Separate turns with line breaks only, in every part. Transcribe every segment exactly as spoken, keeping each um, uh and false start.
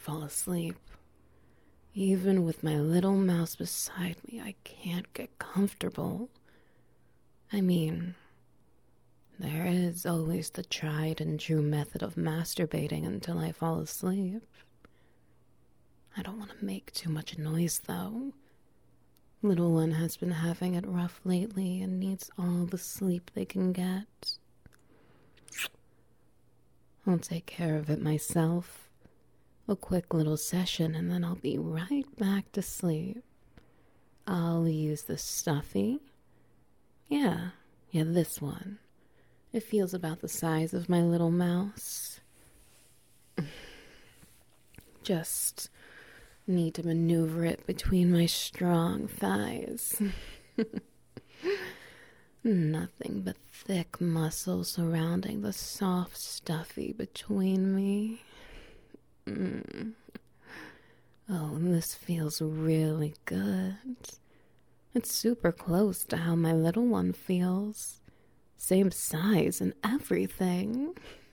fall asleep. Even with my little mouse beside me, I can't get comfortable. I mean, there is always the tried and true method of masturbating until I fall asleep. I don't want to make too much noise, though. Little one has been having it rough lately and needs all the sleep they can get. I'll take care of it myself. A quick little session and then I'll be right back to sleep. I'll use the stuffy. Yeah, yeah, this one. It feels about the size of my little mouse. Just need to maneuver it between my strong thighs. Nothing but thick muscle surrounding the soft stuffy between me. Mm. Oh, this feels really good. It's super close to how my little one feels. Same size and everything.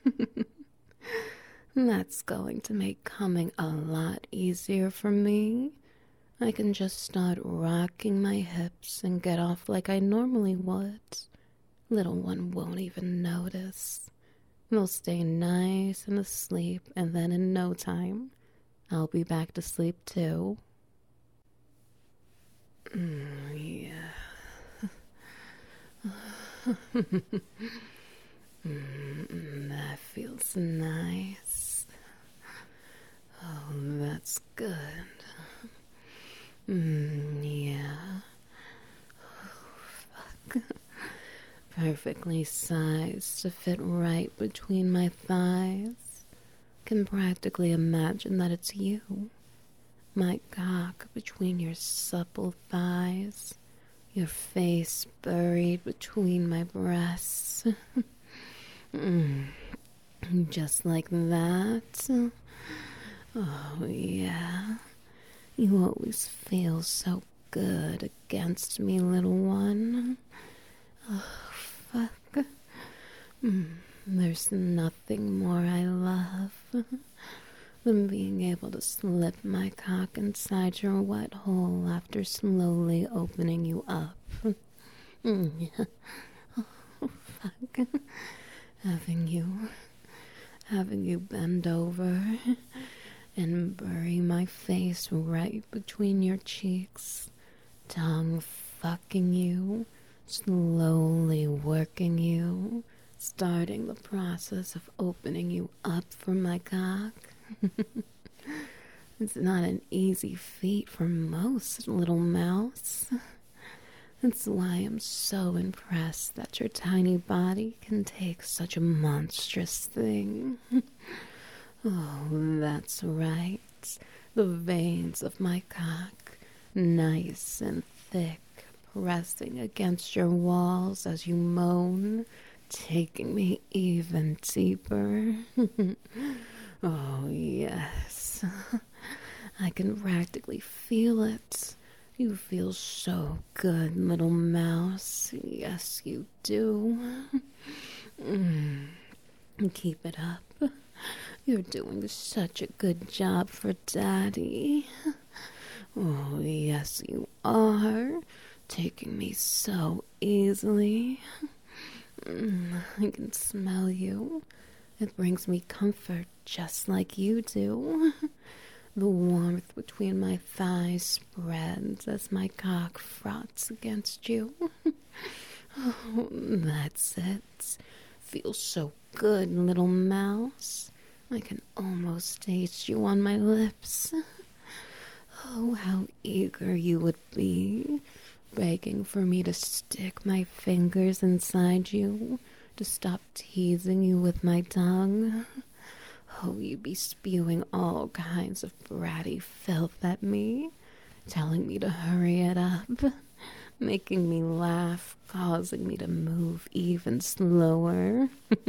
That's going to make coming a lot easier for me. I can just start rocking my hips and get off like I normally would. Little one won't even notice. They'll stay nice and asleep, and then in no time, I'll be back to sleep too. Mm, yeah. mm, that feels nice. Oh, that's good. Mm, yeah. Oh, fuck. Perfectly sized to fit right between my thighs. Can practically imagine that it's you. My cock between your supple thighs. Your face buried between my breasts. mm. Just like that. Oh, yeah. You always feel so good against me, little one. Oh, fuck. Mm, there's nothing more I love than being able to slip my cock inside your wet hole after slowly opening you up. Mm, yeah. Oh, fuck. Having you, having you bend over and bury my face right between your cheeks, tongue fucking you, slowly working you, starting the process of opening you up for my cock. It's not an easy feat for most, little mouse. That's why I'm so impressed that your tiny body can take such a monstrous thing. Oh, that's right. The veins of my cock, nice and thick, pressing against your walls as you moan, taking me even deeper. Oh, yes. I can practically feel it. You feel so good, little mouse. Yes, you do. Mm. Keep it up. You're doing such a good job for Daddy. Oh, yes, you are. Taking me so easily. Mm, I can smell you. It brings me comfort just like you do. The warmth between my thighs spreads as my cock froths against you. Oh, that's it. Feels so good, little mouse. I can almost taste you on my lips. Oh, how eager you would be, begging for me to stick my fingers inside you, to stop teasing you with my tongue. Oh, you'd be spewing all kinds of bratty filth at me, telling me to hurry it up, making me laugh, causing me to move even slower.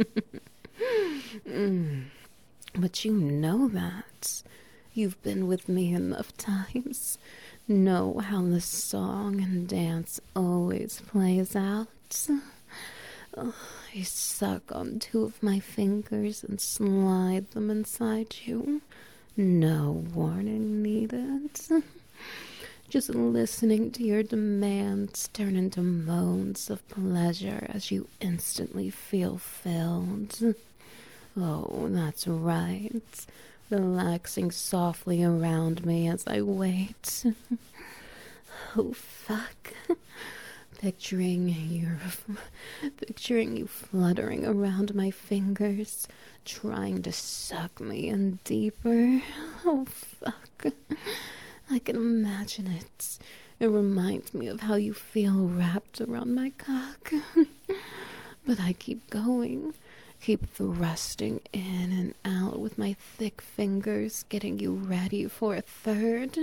mm. But you know that. You've been with me enough times. Know how the song and dance always plays out. Oh, you suck on two of my fingers and slide them inside you, No warning needed. Just listening to your demands turn into moans of pleasure as you instantly feel filled. Oh, that's right. Relaxing softly around me as I wait. Oh, fuck. Picturing your, picturing you fluttering around my fingers, trying to suck me in deeper. Oh, fuck. I can imagine it. It reminds me of how you feel wrapped around my cock. But I keep going, keep thrusting in and out with my thick fingers, getting you ready for a third.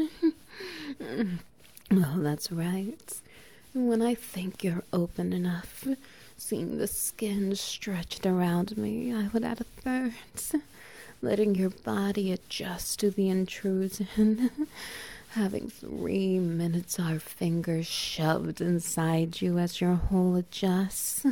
Oh, that's right. When I think you're open enough, seeing the skin stretched around me, I would add a third, letting your body adjust to the intrusion. Having three minutes our fingers shoved inside you as your hole adjusts.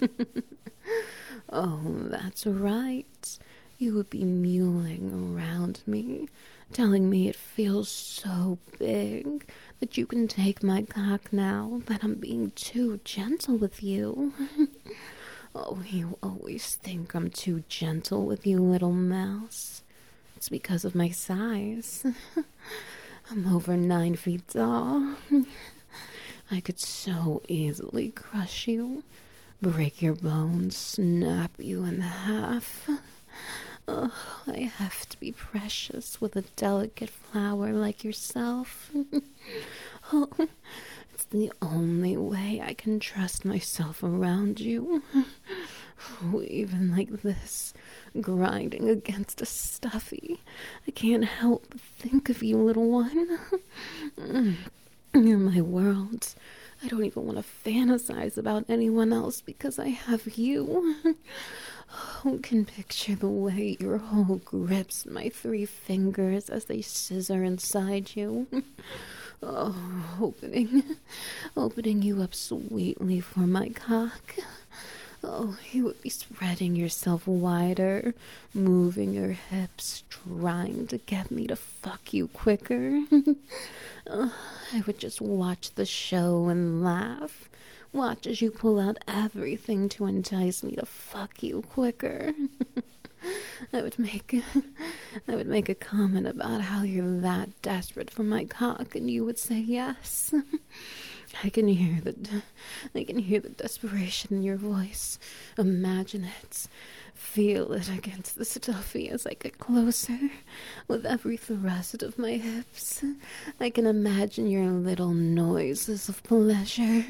Oh, that's right. You would be mewling around me, telling me it feels so big that you can take my cock now, that I'm being too gentle with you. Oh, you always think I'm too gentle with you, little mouse. It's because of my size. I'm over nine feet tall. I could so easily crush you, break your bones, snap you in half. Oh, I have to be precious with a delicate flower like yourself. Oh, it's the only way I can trust myself around you. Oh, even like this, grinding against a stuffy, I can't help but think of you, little one. You're my world. I don't even want to fantasize about anyone else because I have you. Oh, can picture the way your hole grips my three fingers as they scissor inside you. Oh, opening, opening you up sweetly for my cock. Oh, you would be spreading yourself wider, moving your hips, trying to get me to fuck you quicker. Oh, I would just watch the show and laugh. Watch as you pull out everything to entice me to fuck you quicker. I would make I would make a comment about how you're that desperate for my cock, and you would say yes. I can hear the I can hear the desperation in your voice. Imagine it. Feel it against the stuffy as I get closer. With every thrust of my hips, I can imagine your little noises of pleasure.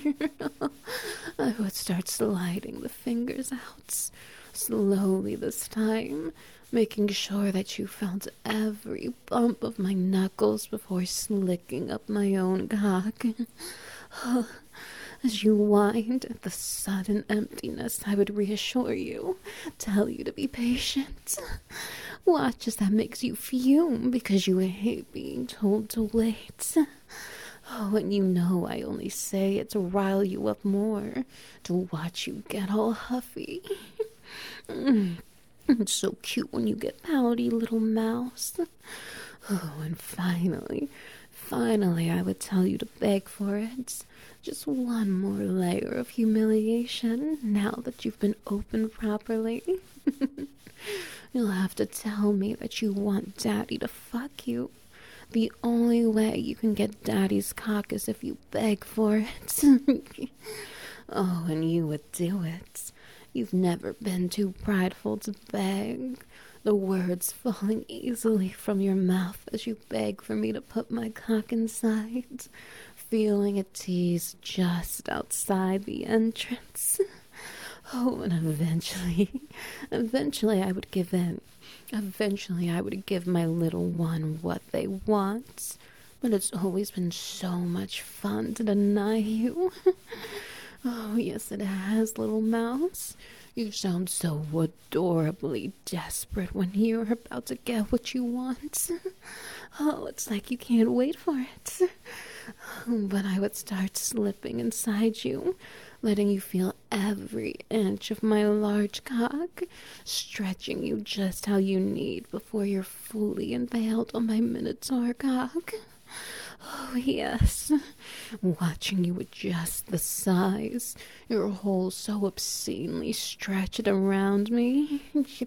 I would start sliding the fingers out, slowly this time, making sure that you felt every bump of my knuckles before slicking up my own cock. As you whined at the sudden emptiness, I would reassure you, tell you to be patient. Watch as that makes you fume because you hate being told to wait. Oh, and you know I only say it to rile you up more, to watch you get all huffy. It's so cute when you get pouty, little mouse. Oh, and finally, finally I would tell you to beg for it. Just one more layer of humiliation now that you've been opened properly. You'll have to tell me that you want Daddy to fuck you. The only way you can get Daddy's cock is if you beg for it. Oh, and you would do it. You've never been too prideful to beg. The words falling easily from your mouth as you beg for me to put my cock inside, feeling a tease just outside the entrance. Oh, and eventually, eventually I would give in. Eventually I would give my little one what they want. But it's always been so much fun to deny you. Oh, yes, it has, little mouse. You sound so adorably desperate when you're about to get what you want. Oh, it's like you can't wait for it. But I would start slipping inside you, letting you feel every inch of my large cock, stretching you just how you need before you're fully impaled on my minotaur cock. Oh, yes. Watching you adjust the size, your hole so obscenely stretched around me.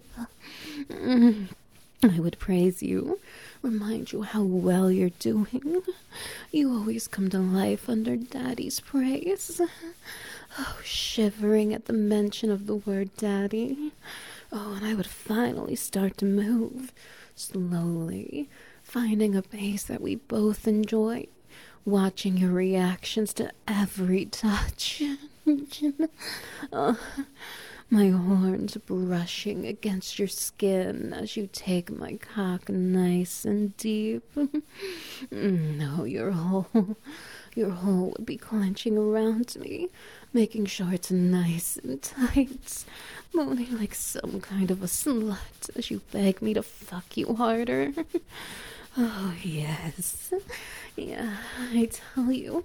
I would praise you, remind you how well you're doing. You always come to life under Daddy's praise. Oh, shivering at the mention of the word Daddy. Oh, and I would finally start to move, slowly, finding a pace that we both enjoy, watching your reactions to every touch. uh, my horns brushing against your skin as you take my cock nice and deep. No, your whole, your whole would be clenching around me, making sure it's nice and tight, moaning like some kind of a slut as you beg me to fuck you harder. Oh, yes. Yeah, I tell you.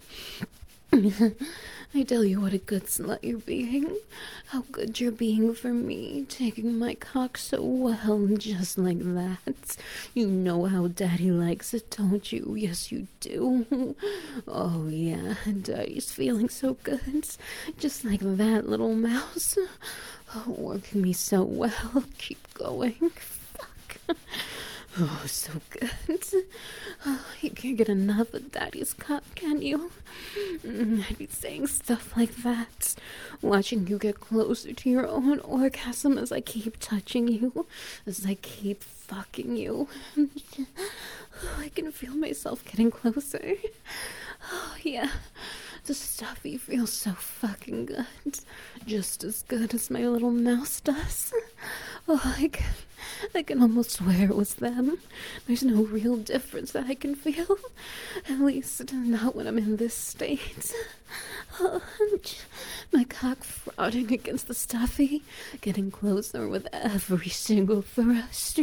I tell you what a good slut you're being. How good you're being for me, taking my cock so well, just like that. You know how Daddy likes it, don't you? Yes, you do. Oh, yeah, Daddy's feeling so good. Just like that, little mouse. Oh, working me so well. Keep going. Fuck. Oh, so good. Oh, you can't get enough of Daddy's cock, can you? I'd be saying stuff like that, watching you get closer to your own orgasm as I keep touching you, as I keep fucking you. Oh, I can feel myself getting closer. Oh, yeah. The stuffy feels so fucking good. Just as good as my little mouse does. Oh, I can, I can almost swear it was them. There's no real difference that I can feel. At least not when I'm in this state. Oh, my cock frothing against the stuffy, getting closer with every single thrust.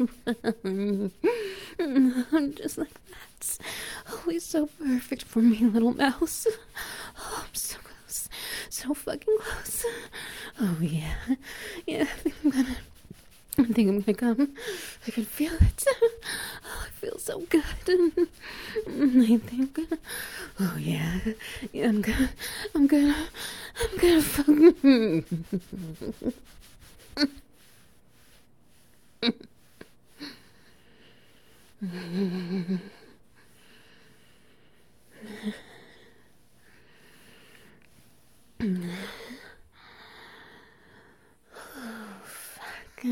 Just like that. Always so perfect for me, little mouse. Oh, I'm so close. So fucking close. Oh, yeah. Yeah, I think I'm gonna... I think I'm gonna come. I can feel it. Oh, I feel so good. I think... Oh, yeah. Yeah, I'm gonna... I'm gonna... I'm gonna fucking... Oh, fuck.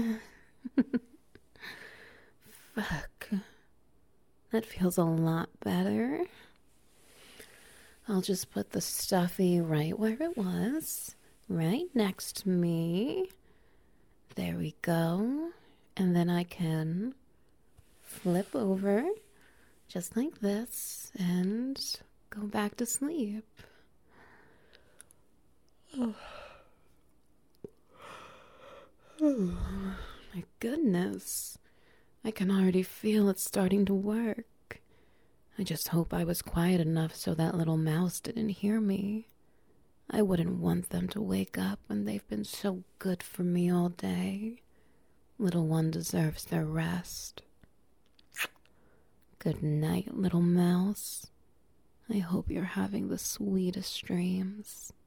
Fuck. That feels a lot better. I'll just put the stuffy right where it was, right next to me. There we go. And then I can flip over just like this and go back to sleep. Oh. Oh, my goodness. I can already feel it starting to work. I just hope I was quiet enough so that little mouse didn't hear me. I wouldn't want them to wake up when they've been so good for me all day. Little one deserves their rest. Good night, little mouse. I hope you're having the sweetest dreams.